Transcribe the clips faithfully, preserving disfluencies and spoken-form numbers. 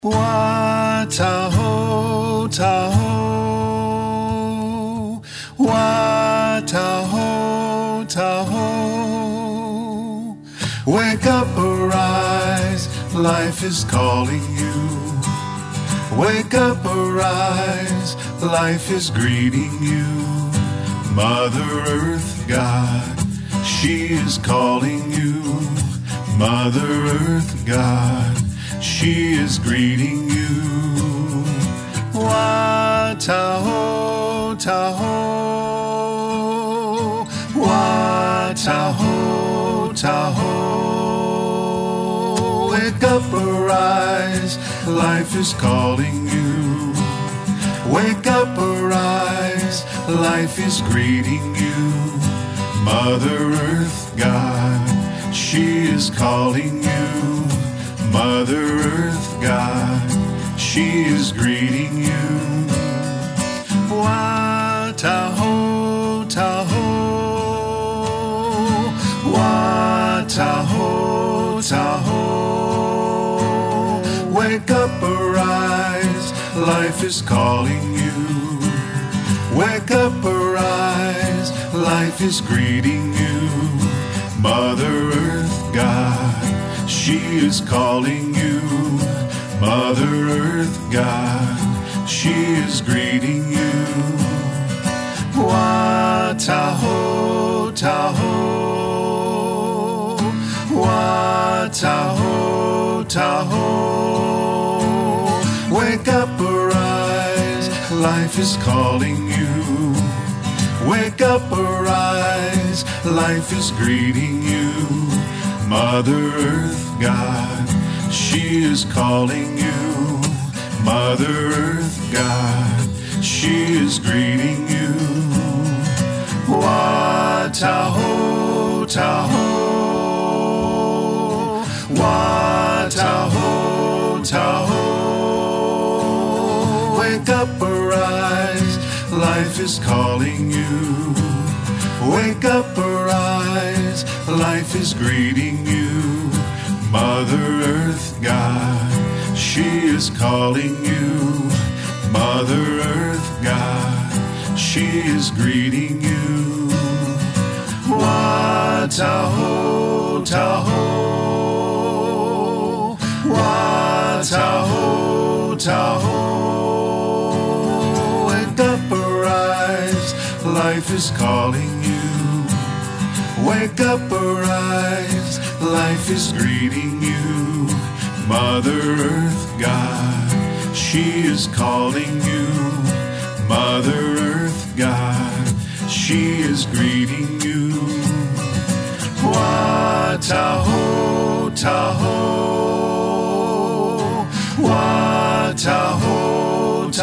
Wa Tahoe, Tahoe, Wa Tahoe, Tahoe. Wake up, arise, life is calling you. Wake up, arise, life is greeting you. Mother Earth, God, she is calling you. Mother Earth, God, she is greeting you. Wa Tahoe, Tahoe, Wa Tahoe, Tahoe. Wake up, arise, life is calling you. Wake up, arise, life is greeting you. Mother Earth, God, she is calling you. Mother Earth, God, she is greeting you. Wa Tahoe, Tahoe, Wa Tahoe, Tahoe. Wake up, arise, life is calling you. Wake up, arise, life is greeting you. Mother Earth, God, she is calling you. Mother Earth, God, she is greeting you. Wa Tahoe, Tahoe, Wa Tahoe, Tahoe. Wake up, arise, life is calling you. Wake up, arise, life is greeting you. Mother Earth, God, she is calling you. Mother Earth, God, she is greeting you. Wa Tahoe, Tahoe, Wa Tahoe, Tahoe. Wake up, arise, life is calling you. Wake up, arise, life is greeting you. Mother Earth, God, she is calling you. Mother Earth, God, she is greeting you. Wa Tahoe, Tahoe, Wa Tahoe, Tahoe. Wake up, arise, life is calling you. Wake up, arise, life is greeting you. Mother Earth, God, she is calling you. Mother Earth, God, she is greeting you. Wa Tahoe, Tahoe, Wa Tahoe,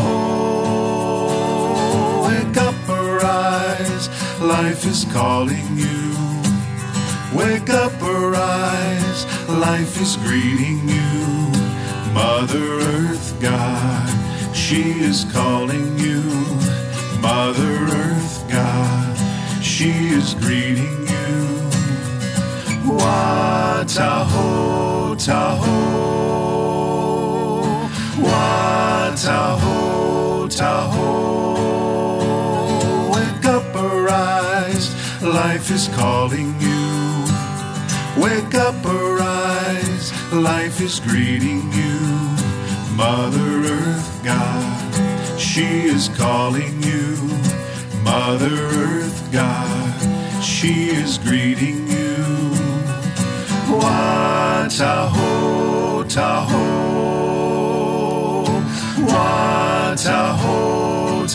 Tahoe. Wake up, arise, life is calling you. Wake up, arise, life is greeting you. Mother Earth, God, she is calling you. Mother Earth, God, she is greeting you. Wa Tahoe, Tahoe, Wa Tahoe, Tahoe. Wake up, arise, life is calling you. Wake up, arise, life is greeting you. Mother Earth, God, she is calling you. Mother Earth, God, she is greeting you. Wa Tahoe, Tahoe, Wa Tahoe,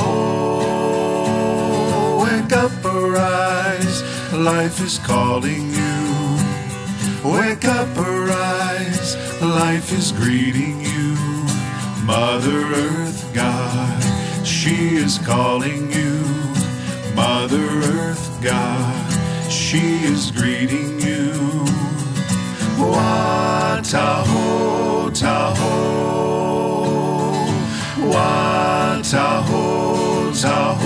Tahoe. Wake up, arise, life is calling you. Wake up, arise, life is greeting you. Mother Earth, God, she is calling you. Mother Earth, God, she is greeting you. Wa Tahoe, Tahoe, Wa Tahoe, Tahoe.